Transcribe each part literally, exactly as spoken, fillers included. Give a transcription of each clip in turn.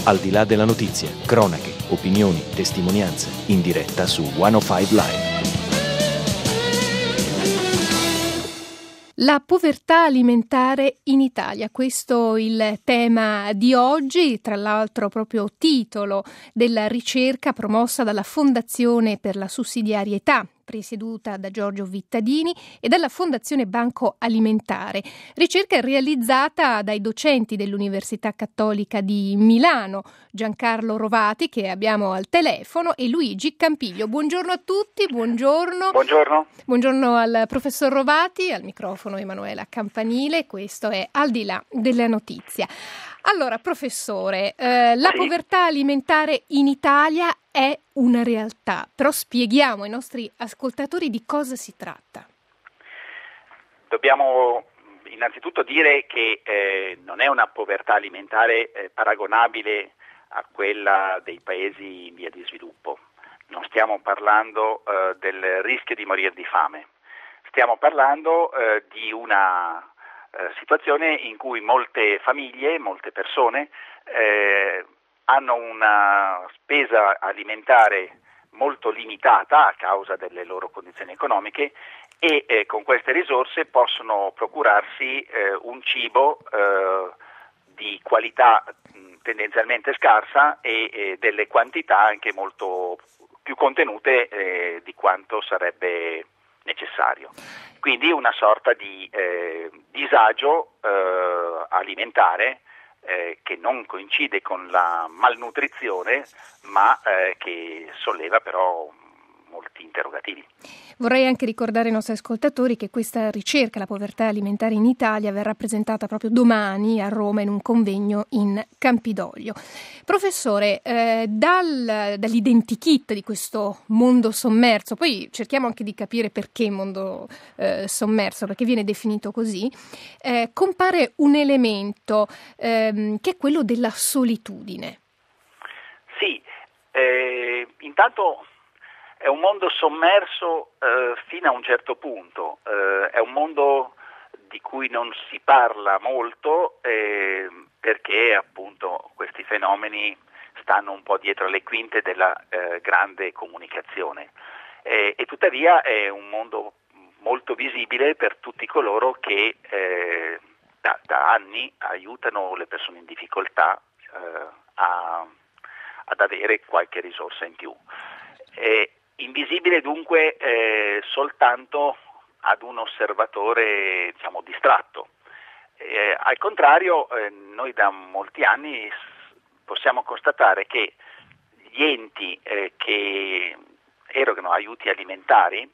Al di là della notizia, cronache, opinioni, testimonianze, in diretta su centocinque Live. La povertà alimentare in Italia, questo il tema di oggi, tra l'altro proprio titolo della ricerca promossa dalla Fondazione per la Sussidiarietà, presieduta da Giorgio Vittadini, e dalla Fondazione Banco Alimentare. Ricerca realizzata dai docenti dell'Università Cattolica di Milano, Giancarlo Rovati, che abbiamo al telefono, e Luigi Campiglio. Buongiorno a tutti, buongiorno. Buongiorno. Buongiorno al professor Rovati, al microfono Emanuela Campanile, questo è Al di là della notizia. Allora, professore, eh, la sì. povertà alimentare in Italia è una realtà, però spieghiamo ai nostri ascoltatori di cosa si tratta. Dobbiamo innanzitutto dire che eh, non è una povertà alimentare eh, paragonabile a quella dei paesi in via di sviluppo. Non stiamo parlando eh, del rischio di morire di fame, stiamo parlando eh, di una eh, situazione in cui molte famiglie, molte persone eh, hanno una spesa alimentare molto limitata a causa delle loro condizioni economiche e eh, con queste risorse possono procurarsi eh, un cibo eh, di qualità mh, tendenzialmente scarsa e eh, delle quantità anche molto più contenute eh, di quanto sarebbe necessario. Quindi una sorta di eh, disagio eh, alimentare eh, che non coincide con la malnutrizione, ma eh, che solleva però molti interrogativi. Vorrei anche ricordare ai nostri ascoltatori che questa ricerca, la povertà alimentare in Italia, verrà presentata proprio domani a Roma in un convegno in Campidoglio. Professore, eh, dal, dall'identikit di questo mondo sommerso, poi cerchiamo anche di capire perché mondo eh, sommerso, perché viene definito così, eh, compare un elemento ehm, che è quello della solitudine. Sì, eh, intanto è un mondo sommerso eh, fino a un certo punto, eh, è un mondo di cui non si parla molto eh, perché appunto questi fenomeni stanno un po' dietro le quinte della eh, grande comunicazione eh, e tuttavia è un mondo molto visibile per tutti coloro che eh, da, da anni aiutano le persone in difficoltà eh, a, ad avere qualche risorsa in più. Eh, Invisibile dunque eh, soltanto ad un osservatore, diciamo, distratto. Eh, al contrario, eh, noi da molti anni possiamo constatare che gli enti eh, che erogano aiuti alimentari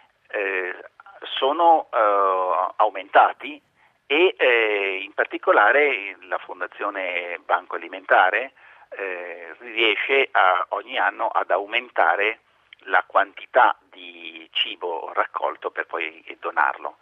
eh, sono eh, aumentati e eh, in particolare la Fondazione Banco Alimentare eh, riesce a, ogni anno ad aumentare la quantità di cibo raccolto per poi donarlo.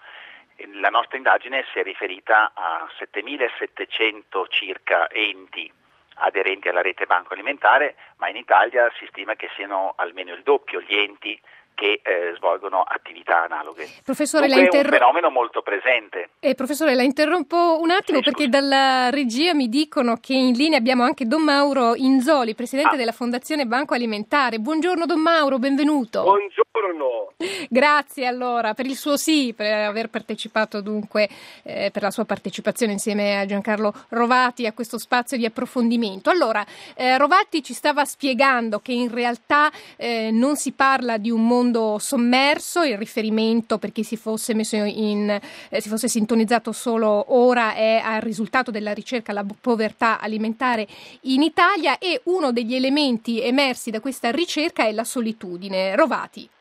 La nostra indagine si è riferita a settemilasettecento circa enti aderenti alla rete Banco Alimentare, ma in Italia si stima che siano almeno il doppio gli enti che eh, svolgono attività analoghe. Professore, Dunque la interro- è un fenomeno molto presente. Eh, professore, la interrompo un attimo sì, perché scusi. dalla regia mi dicono che in linea abbiamo anche Don Mauro Inzoli, presidente Ah. della Fondazione Banco Alimentare. Buongiorno Don Mauro, benvenuto. Buongiorno. Grazie allora per il suo sì, per aver partecipato dunque, eh, per la sua partecipazione insieme a Giancarlo Rovati a questo spazio di approfondimento. Allora, eh, Rovati ci stava spiegando che in realtà eh, non si parla di un mondo sommerso, il riferimento per chi si fosse messo in eh, si fosse sintonizzato solo ora è al risultato della ricerca la povertà alimentare in Italia, e uno degli elementi emersi da questa ricerca è la solitudine. Rovati.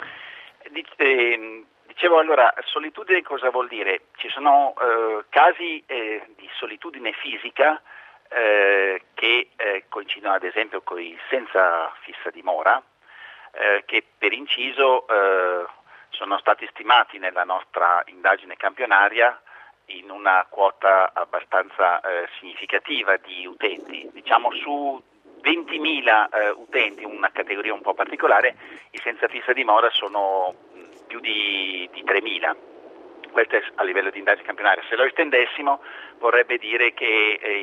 Dicevo allora, solitudine cosa vuol dire? Ci sono eh, casi eh, di solitudine fisica eh, che eh, coincidono ad esempio con i senza fissa dimora, eh, che per inciso eh, sono stati stimati nella nostra indagine campionaria in una quota abbastanza eh, significativa di utenti. Diciamo su ventimila eh, utenti, una categoria un po' particolare, i senza fissa dimora sono mh, più di, di tremila. Questo è a livello di indagine campionaria. Se lo estendessimo vorrebbe dire che eh,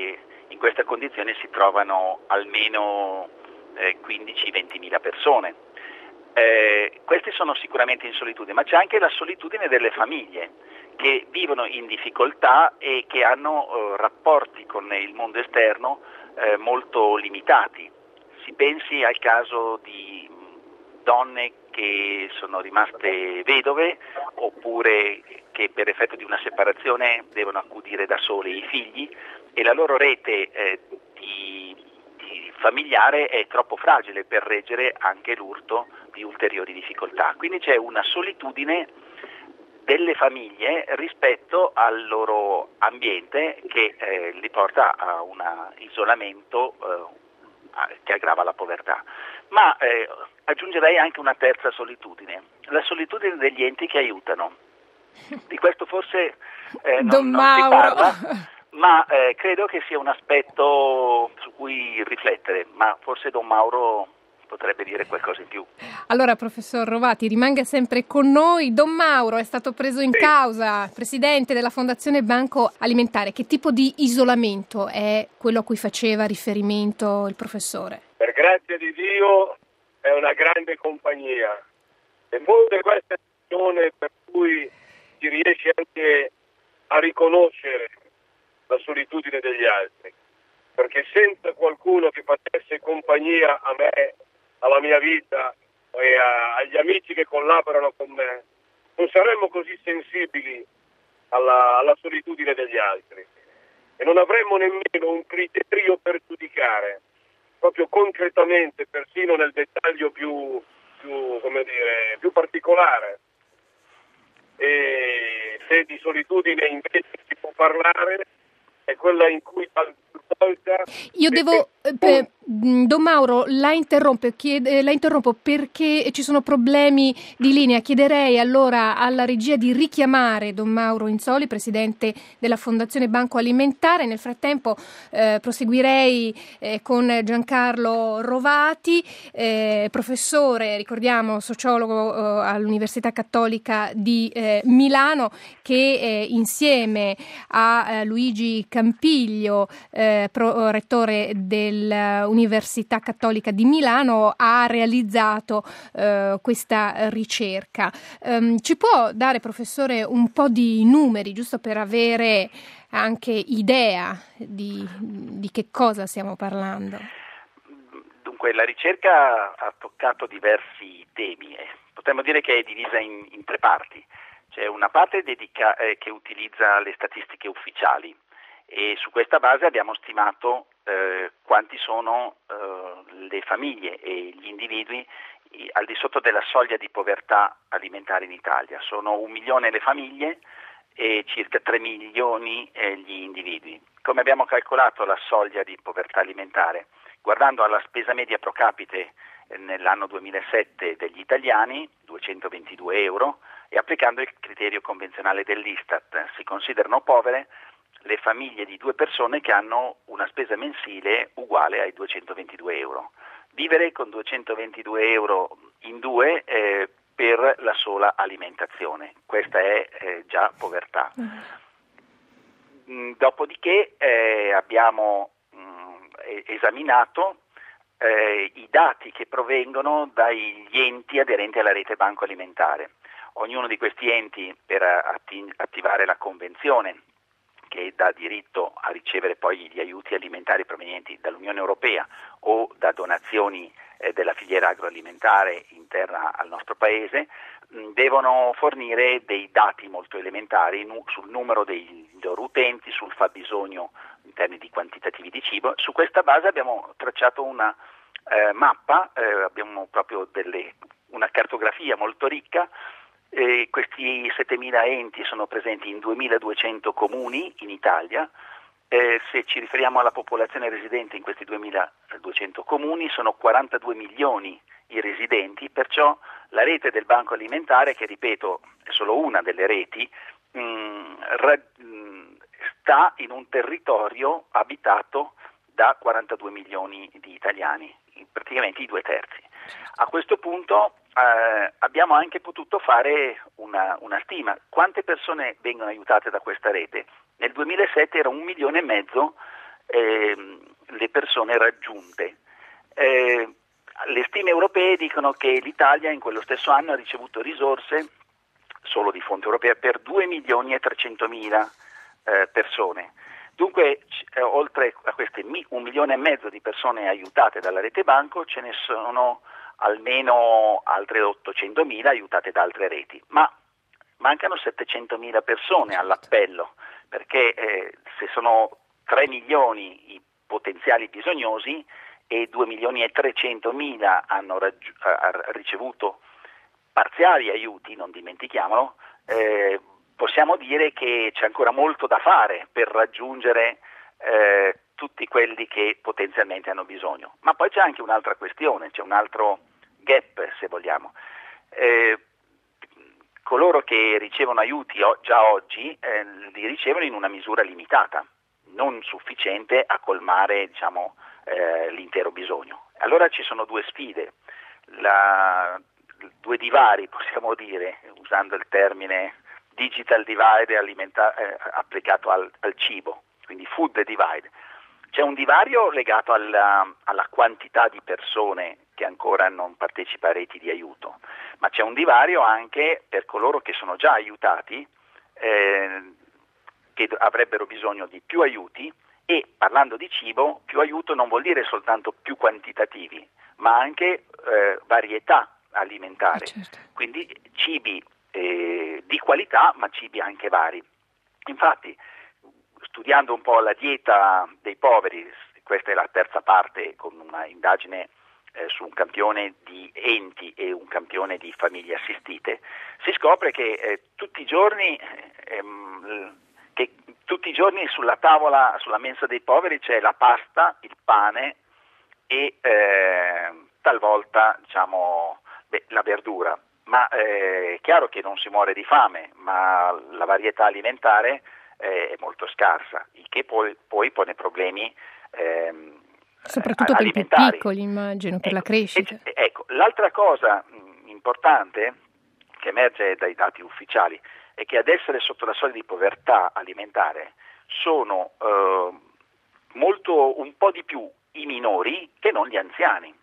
In questa condizione si trovano almeno eh, quindici ventimila persone. Eh, questi sono sicuramente in solitudine, ma c'è anche la solitudine delle famiglie che vivono in difficoltà e che hanno eh, rapporti con il mondo esterno eh, molto limitati. Si pensi al caso di donne che sono rimaste vedove oppure che per effetto di una separazione devono accudire da sole i figli e la loro rete eh, di, di familiare è troppo fragile per reggere anche l'urto di ulteriori difficoltà. Quindi c'è una solitudine delle famiglie rispetto al loro ambiente che eh, li porta a un isolamento eh, che aggrava la povertà. Ma eh, aggiungerei anche una terza solitudine, la solitudine degli enti che aiutano. Di questo forse eh, non, non si parla, ma eh, credo che sia un aspetto su cui riflettere, ma forse Don Mauro potrebbe dire qualcosa in più. Allora, professor Rovati, rimanga sempre con noi. Don Mauro è stato preso in sì. causa, presidente della Fondazione Banco Alimentare. Che tipo di isolamento è quello a cui faceva riferimento il professore? Per grazia di Dio è una grande compagnia e molte queste persone per cui si riesce anche a riconoscere la solitudine degli altri, perché senza qualcuno che facesse compagnia a me, alla mia vita e a, agli amici che collaborano con me, non saremmo così sensibili alla, alla solitudine degli altri e non avremmo nemmeno un criterio per giudicare proprio concretamente, persino nel dettaglio più, più, come dire, più particolare. E se di solitudine invece si può parlare è quella in cui talvolta io devo eh, Don Mauro la interrompo, chiede, la interrompo perché ci sono problemi di linea. Chiederei allora alla regia di richiamare Don Mauro Inzoli, presidente della Fondazione Banco Alimentare. Nel frattempo eh, proseguirei eh, con Giancarlo Rovati, eh, professore, ricordiamo, sociologo eh, all'Università Cattolica di eh, Milano, che eh, insieme a eh, Luigi Campiglio, eh, pro, rettore dell'Università Cattolica di Milano, ha realizzato eh, questa ricerca. Um, ci può dare, professore, un po' di numeri, giusto per avere anche idea di, di che cosa stiamo parlando? Dunque, la ricerca ha toccato diversi temi. Potremmo dire che è divisa in, in tre parti. C'è una parte dedica, eh, che utilizza le statistiche ufficiali e su questa base abbiamo stimato eh, quanti sono eh, le famiglie e gli individui i, al di sotto della soglia di povertà alimentare in Italia. Sono un milione le famiglie e circa tre milioni eh, gli individui. Come abbiamo calcolato la soglia di povertà alimentare? Guardando alla spesa media pro capite eh, nell'anno duemilasette degli italiani, duecentoventidue euro, e applicando il criterio convenzionale dell'Istat, si considerano povere le famiglie di due persone che hanno una spesa mensile uguale ai duecentoventidue euro. Vivere con duecentoventidue euro in due eh, per la sola alimentazione, questa è eh, già povertà. Mm, dopodiché eh, abbiamo mm, esaminato eh, i dati che provengono dagli enti aderenti alla rete Banco Alimentare. Ognuno di questi enti, per atti- attivare la convenzione che dà diritto a ricevere poi gli aiuti alimentari provenienti dall'Unione Europea o da donazioni eh, della filiera agroalimentare interna al nostro Paese, mh, devono fornire dei dati molto elementari nu- sul numero dei loro utenti, sul fabbisogno in termini di quantitativi di cibo. Su questa base abbiamo tracciato una eh, mappa, eh, abbiamo proprio delle, una cartografia molto ricca. Eh, questi settemila enti sono presenti in duemiladuecento comuni in Italia. Eh, se ci riferiamo alla popolazione residente in questi duemiladuecento comuni, sono quarantadue milioni i residenti, perciò la rete del Banco Alimentare, che ripeto è solo una delle reti, mh, ra- mh, sta in un territorio abitato da quarantadue milioni di italiani, praticamente i due terzi. A questo punto eh, abbiamo anche potuto fare una, una stima. Quante persone vengono aiutate da questa rete? Nel duemilasette era un milione e mezzo eh, le persone raggiunte. Eh, le stime europee dicono che l'Italia in quello stesso anno ha ricevuto risorse solo di fonte europea per due milioni e trecentomila eh, persone. Dunque, eh, oltre a queste mi, un milione e mezzo di persone aiutate dalla rete banco, ce ne sono almeno altre ottocentomila aiutate da altre reti, ma mancano settecentomila persone all'appello, perché eh, se sono tre milioni i potenziali bisognosi e due milioni e trecentomila hanno raggi- ha ricevuto parziali aiuti, non dimentichiamolo, eh, possiamo dire che c'è ancora molto da fare per raggiungere eh, tutti quelli che potenzialmente hanno bisogno. Ma poi c'è anche un'altra questione, c'è un altro gap, se vogliamo. Eh, coloro che ricevono aiuti o- già oggi eh, li ricevono in una misura limitata, non sufficiente a colmare, diciamo, eh, l'intero bisogno. Allora ci sono due sfide, la, due divari, possiamo dire, usando il termine digital divide alimenta- eh, applicato al, al cibo, quindi food divide. C'è un divario legato alla, alla quantità di persone che ancora non partecipa a reti di aiuto, ma c'è un divario anche per coloro che sono già aiutati, eh, che avrebbero bisogno di più aiuti, e parlando di cibo, più aiuto non vuol dire soltanto più quantitativi, ma anche eh, varietà alimentare, certo. Quindi cibi eh, di qualità, ma cibi anche vari. Infatti, studiando un po' la dieta dei poveri, questa è la terza parte con una indagine eh, su un campione di enti e un campione di famiglie assistite, si scopre che eh, tutti i giorni ehm, che tutti i giorni sulla tavola, sulla mensa dei poveri c'è la pasta, il pane e eh, talvolta, diciamo, beh, la verdura. Ma eh, è chiaro che non si muore di fame, ma la varietà alimentare eh, è molto scarsa, il che poi, poi pone problemi ehm, soprattutto per i più piccoli, immagino, per ecco, la crescita. E, ecco, l'altra cosa mh, importante che emerge dai dati ufficiali è che ad essere sotto la soglia di povertà alimentare sono eh, molto un po' di più i minori che non gli anziani.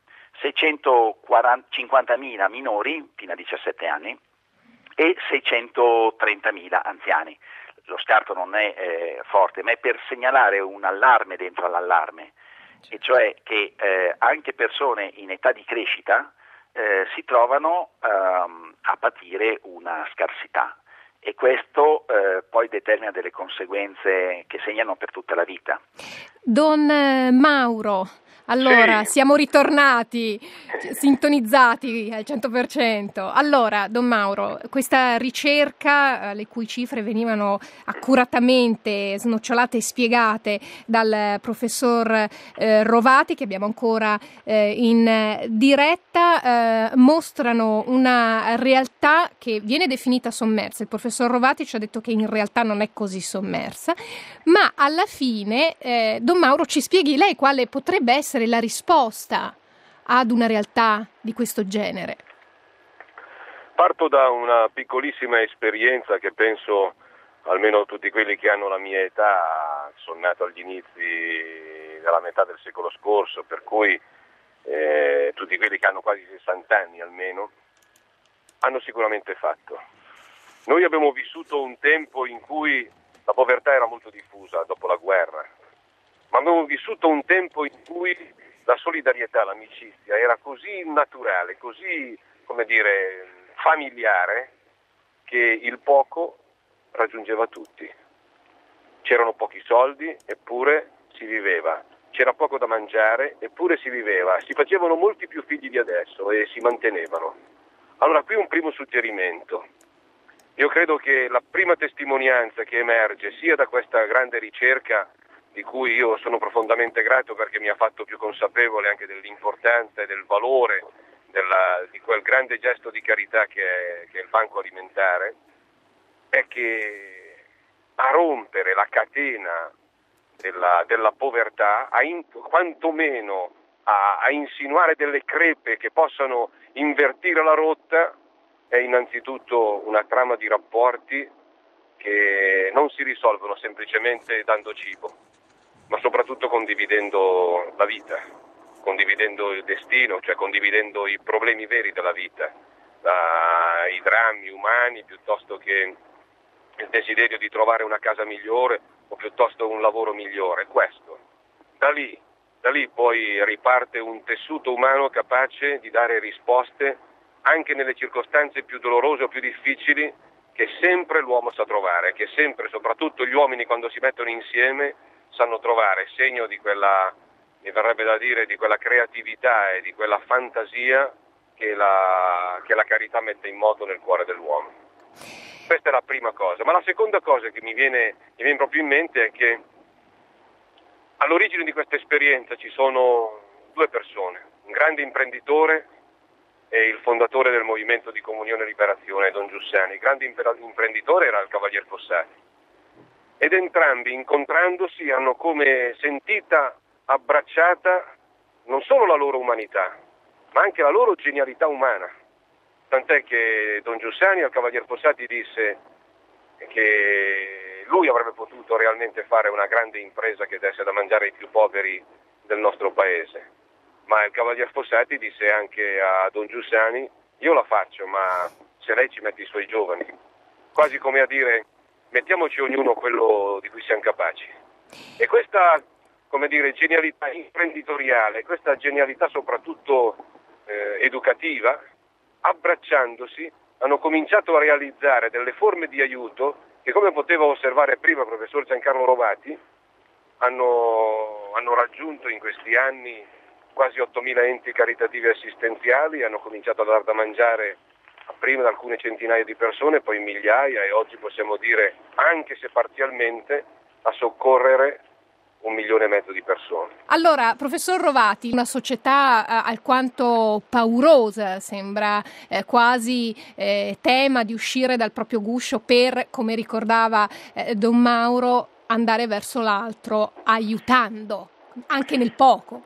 seicentocinquantamila minori fino a diciassette anni e seicentotrentamila anziani. Lo scarto non è eh, forte, ma è per segnalare un allarme dentro all'allarme, e cioè che eh, anche persone in età di crescita eh, si trovano ehm, a patire una scarsità, e questo eh, poi determina delle conseguenze che segnano per tutta la vita. Don eh, Mauro, allora Sì. siamo ritornati sintonizzati al cento per cento. Allora, Don Mauro, questa ricerca, eh, le cui cifre venivano accuratamente snocciolate e spiegate dal professor eh, Rovati, che abbiamo ancora eh, in diretta, eh, mostrano una realtà che viene definita sommersa. Il professor Rovati ci ha detto che in realtà non è così sommersa, ma alla fine, eh, Don Mauro, ci spieghi lei quale potrebbe essere la risposta ad una realtà di questo genere. Parto da una piccolissima esperienza che penso almeno tutti quelli che hanno la mia età, sono nato agli inizi della metà del secolo scorso, per cui eh, tutti quelli che hanno quasi sessanta anni almeno hanno sicuramente fatto. Noi abbiamo vissuto un tempo in cui la povertà era molto diffusa dopo la guerra, ma abbiamo vissuto un tempo in cui la solidarietà, l'amicizia era così naturale, così, come dire, familiare, che il poco raggiungeva tutti. C'erano pochi soldi, eppure si viveva. C'era poco da mangiare, eppure si viveva. Si facevano molti più figli di adesso e si mantenevano. Allora, qui un primo suggerimento. Io credo che la prima testimonianza che emerge sia da questa grande ricerca, di cui io sono profondamente grato perché mi ha fatto più consapevole anche dell'importanza e del valore della, di quel grande gesto di carità che è, che è il banco alimentare, è che a rompere la catena della, della povertà, a in, quantomeno a, a insinuare delle crepe che possano invertire la rotta, è innanzitutto una trama di rapporti che non si risolvono semplicemente dando cibo. ma soprattutto condividendo la vita, condividendo il destino, cioè condividendo i problemi veri della vita, la, i drammi umani piuttosto che il desiderio di trovare una casa migliore o piuttosto un lavoro migliore. Questo, da lì, da lì poi riparte un tessuto umano capace di dare risposte anche nelle circostanze più dolorose o più difficili, che sempre l'uomo sa trovare, che sempre, soprattutto gli uomini quando si mettono insieme, sanno trovare segno di quella, mi verrebbe da dire, di quella creatività e di quella fantasia che la, che la carità mette in moto nel cuore dell'uomo. Questa è la prima cosa, ma la seconda cosa che mi viene, mi viene proprio in mente è che all'origine di questa esperienza ci sono due persone, un grande imprenditore e il fondatore del Movimento di Comunione e Liberazione, Don Giussani. Il grande imprenditore era il Cavalier Fossati. Ed entrambi, incontrandosi, hanno come sentita abbracciata non solo la loro umanità, ma anche la loro genialità umana. Tant'è che Don Giussani al Cavalier Fossati disse che lui avrebbe potuto realmente fare una grande impresa che desse da mangiare ai più poveri del nostro paese. Ma il Cavalier Fossati disse anche a Don Giussani: io la faccio, ma se lei ci mette i suoi giovani. Quasi come a dire: mettiamoci ognuno quello di cui siamo capaci. E questa, come dire, genialità imprenditoriale, questa genialità soprattutto eh, educativa, abbracciandosi, hanno cominciato a realizzare delle forme di aiuto che, come poteva osservare prima il professor Giancarlo Rovati, hanno, hanno raggiunto in questi anni quasi ottomila enti caritativi e assistenziali, hanno cominciato a dar da mangiare prima ad alcune centinaia di persone, poi migliaia, e oggi possiamo dire, anche se parzialmente, a soccorrere un milione e mezzo di persone. Allora, professor Rovati, una società eh, alquanto paurosa, sembra eh, quasi eh, tema di uscire dal proprio guscio per, come ricordava eh, Don Mauro, andare verso l'altro, aiutando, anche nel poco.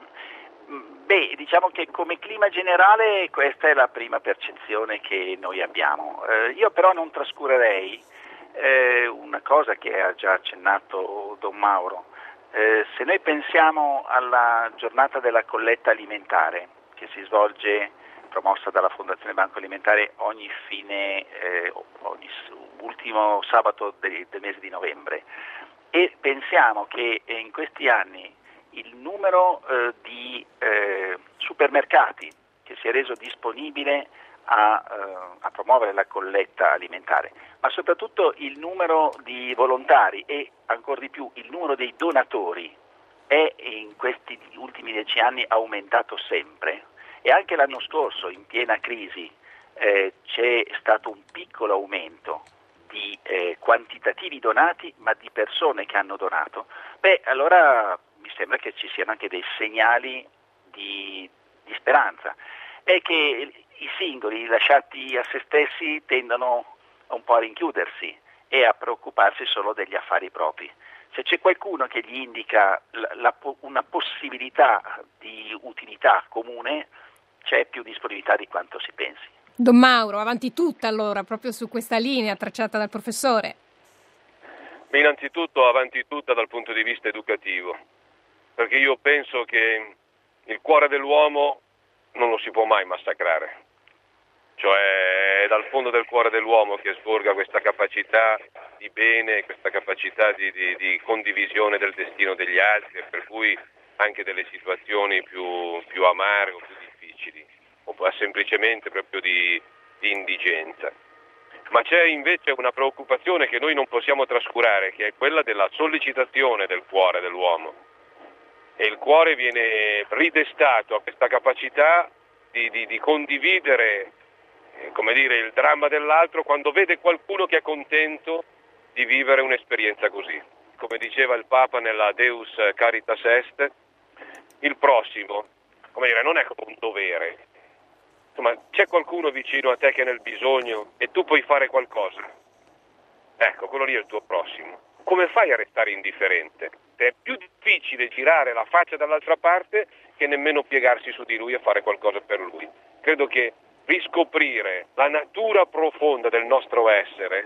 Beh, diciamo che come clima generale questa è la prima percezione che noi abbiamo. Eh, io però non trascurerei eh, una cosa che ha già accennato Don Mauro. Eh, se noi pensiamo alla giornata della colletta alimentare che si svolge, promossa dalla Fondazione Banco Alimentare, ogni fine, eh, ogni ultimo sabato del, del mese di novembre, e pensiamo che in questi anni il numero eh, di eh, supermercati che si è reso disponibile a, eh, a promuovere la colletta alimentare, ma soprattutto il numero di volontari e ancora di più il numero dei donatori è in questi ultimi dieci anni aumentato sempre, e anche l'anno scorso, in piena crisi, eh, c'è stato un piccolo aumento di eh, quantitativi donati, ma di persone che hanno donato. Beh, allora mi sembra che ci siano anche dei segnali di, di speranza, è che i singoli lasciati a se stessi tendono un po' a rinchiudersi e a preoccuparsi solo degli affari propri. Se c'è qualcuno che gli indica la, la, una possibilità di utilità comune, c'è più disponibilità di quanto si pensi. Don Mauro, avanti tutta allora, proprio su questa linea tracciata dal professore. Innanzitutto avanti tutta dal punto di vista educativo, perché io penso che il cuore dell'uomo non lo si può mai massacrare, cioè è dal fondo del cuore dell'uomo che sborga questa capacità di bene, questa capacità di, di, di condivisione del destino degli altri, e per cui anche delle situazioni più, più amare o più difficili, o semplicemente proprio di, di indigenza. Ma c'è invece una preoccupazione che noi non possiamo trascurare, che è quella della sollecitazione del cuore dell'uomo. E il cuore viene ridestato a questa capacità di, di, di condividere, eh, come dire, il dramma dell'altro quando vede qualcuno che è contento di vivere un'esperienza così. Come diceva il Papa nella Deus Caritas Est, il prossimo, come dire, non è come un dovere. Insomma, c'è qualcuno vicino a te che è nel bisogno e tu puoi fare qualcosa. Ecco, quello lì è il tuo prossimo. Come fai a restare indifferente? È più difficile girare la faccia dall'altra parte che nemmeno piegarsi su di lui e fare qualcosa per lui. Credo che riscoprire la natura profonda del nostro essere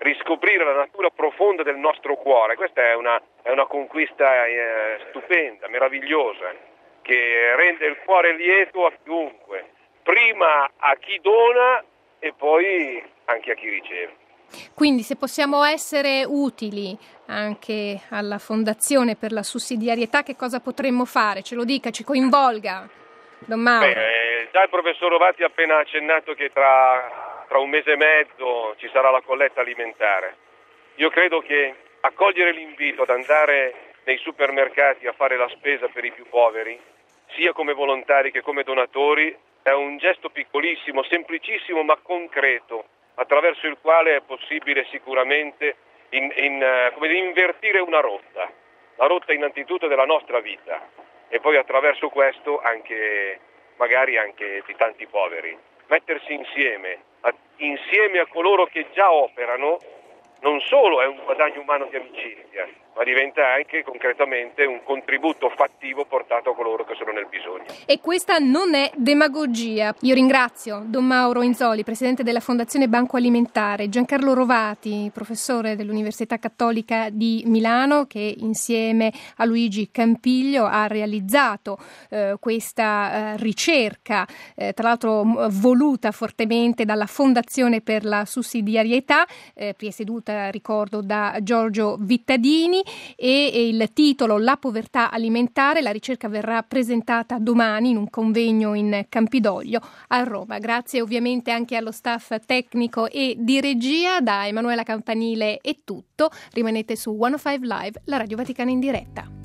riscoprire la natura profonda del nostro cuore. Questa è una, è una conquista eh, stupenda, meravigliosa, che rende il cuore lieto a chiunque, prima a chi dona e poi anche a chi riceve. Quindi se possiamo essere utili anche alla Fondazione per la sussidiarietà, che cosa potremmo fare? Ce lo dica, ci coinvolga, Don Mauro. Beh, già il professor Rovati ha appena accennato che tra, tra un mese e mezzo ci sarà la colletta alimentare. Io credo che accogliere l'invito ad andare nei supermercati a fare la spesa per i più poveri, sia come volontari che come donatori, è un gesto piccolissimo, semplicissimo ma concreto, attraverso il quale è possibile sicuramente in, in, come dire, invertire una rotta, la rotta innanzitutto della nostra vita e poi attraverso questo anche magari anche di tanti poveri. Mettersi insieme, a, insieme a coloro che già operano, non solo è un guadagno umano di amicizia, ma diventa anche concretamente un contributo fattivo portato a coloro che sono nel bisogno. E questa non è demagogia. Io ringrazio Don Mauro Inzoli, presidente della Fondazione Banco Alimentare, Giancarlo Rovati, professore dell'Università Cattolica di Milano, che insieme a Luigi Campiglio ha realizzato eh, questa eh, ricerca, eh, tra l'altro voluta fortemente dalla Fondazione per la sussidiarietà, eh, presieduta, ricordo, da Giorgio Vittadini, e il titolo La povertà alimentare. La ricerca verrà presentata domani in un convegno in Campidoglio a Roma. Grazie ovviamente anche allo staff tecnico e di regia. Da Emanuela Campanile è tutto. Rimanete su centocinque Live, la Radio Vaticana in diretta.